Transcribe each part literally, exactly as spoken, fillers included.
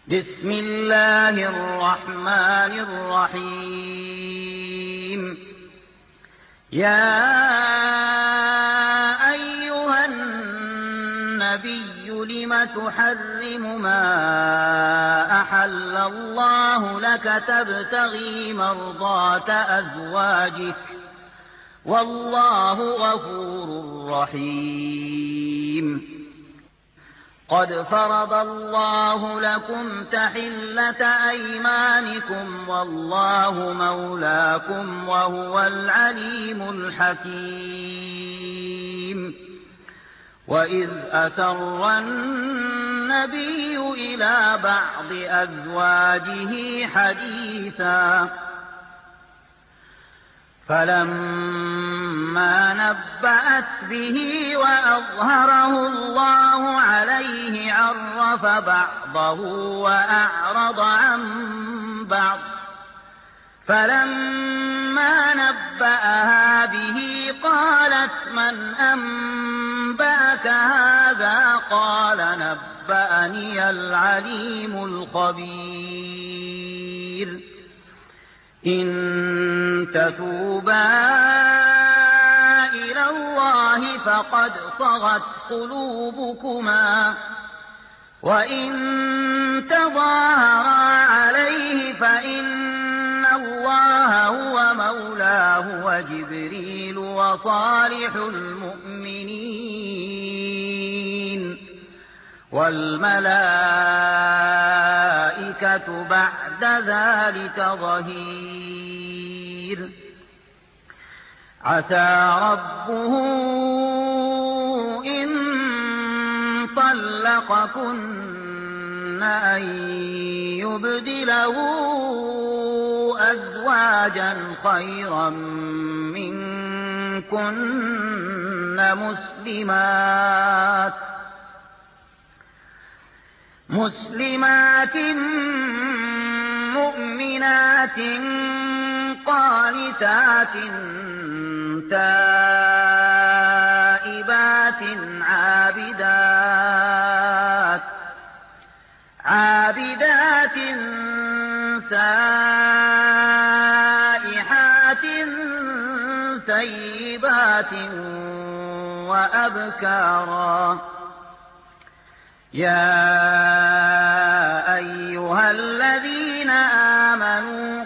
بسم الله الرحمن الرحيم. يا أيها النبي لم تحرم ما أحل الله لك تبتغي مرضات أزواجك والله غفور رحيم. قد فرض الله لكم تحلة أيمانكم والله مولاكم وهو العليم الحكيم. وإذ أسر النبي إلى بعض أزواجه حديثا فلما نبأت به وأظهره الله عليه عرف بعضه وأعرض عن بعض. فلما نبأها به قالت من أنبأك هذا؟ قال نبأني العليم الخبير. إن تتوبا إلى الله فقد صغت قلوبكما وإن تظاهرا عليه فإن الله هو مولاه وجبريل وصالح المؤمنين والملائكة بعد ذلك ظهير. عسى ربه إن طلقكن أن يبدله أزواجا خيرا منكن مسلمات مسلمات مؤمنات قانتات تائبات عابدات عابدات سائحات ثيبات وأبكارا. يا أيها الذين آمنوا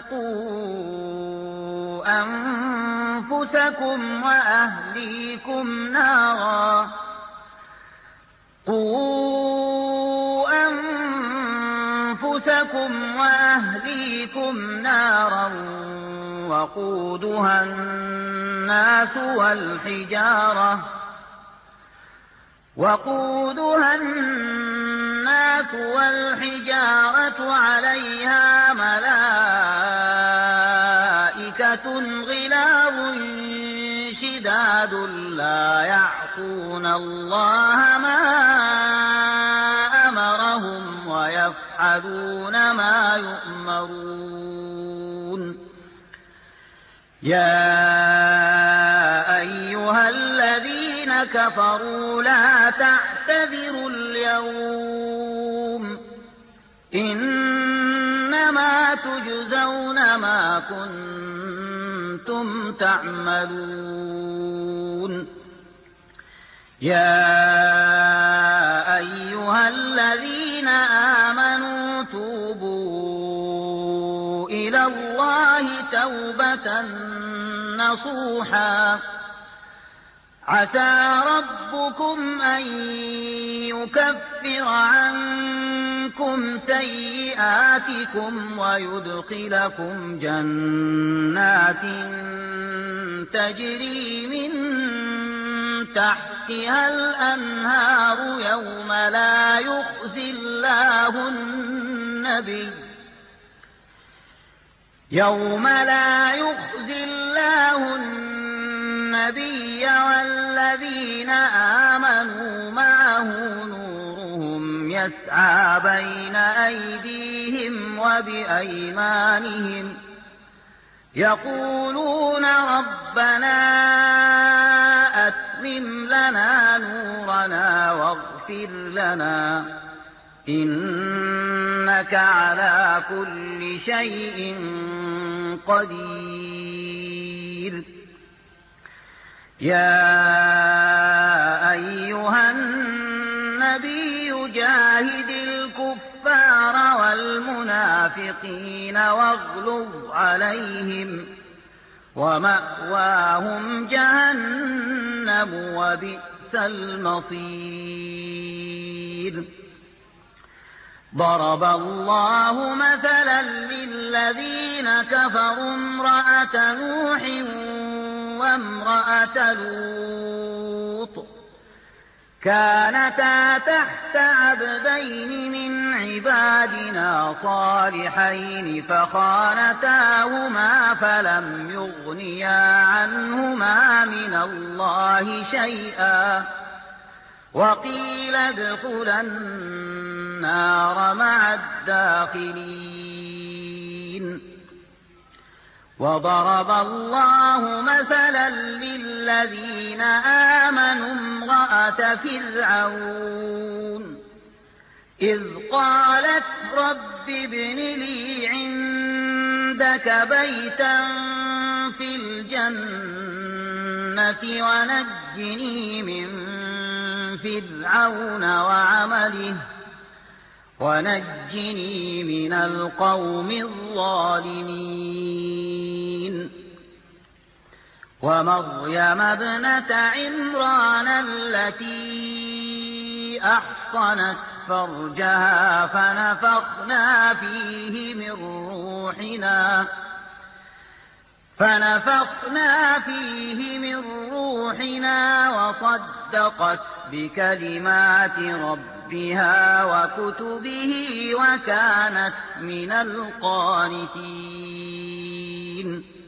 قوا أنفسكم وأهليكم نارا قوا أنفسكم وأهليكم نارا وقودها الناس والحجارة وقودها الناس والحجارة عليها ملائكة غلاظ شداد لا يعصون الله ما أمرهم ويفعلون ما يؤمرون. يا أيها الذين كفروا لا تعتذروا اليوم إنما تجزون ما كنتم تعملون. يا أيها الذين آمنوا توبوا إلى الله توبة نصوحا عسى ربكم أن يكفر عنكم سيئاتكم ويدخلكم جنات تجري من تحتها الأنهار يوم لا يخزي الله النبي يوم لا يخزي الله النبي والذين آمنوا معه نورهم يسعى بين أيديهم وبأيمانهم يقولون ربنا أتمم لنا نورنا واغفر لنا إننا إنك على كل شيء قدير. يا أيها النبي جاهد الكفار والمنافقين واغلظ عليهم ومأواهم جهنم وبئس المصير. ضرب الله مثلا للذين كفروا امرأة نوح وامرأة لوط كانتا تحت عبدين من عبادنا صالحين فخانتاهما فلم يغنيا عنهما من الله شيئا وقيل ادخلا النار مع الداخلين. وضرب الله مثلا للذين آمنوا امرأة فرعون إذ قالت رب ابن لي عندك بيتا في الجنة ونجني من فرعون وعمله ونجني من القوم الظالمين. ومريم ابنة عمران التي أحصنت فرجها فنفخنا فيه من روحنا فنفخنا فيه من روحنا وصدقت بكلمات ربها وكتبه وكانت من القانتين.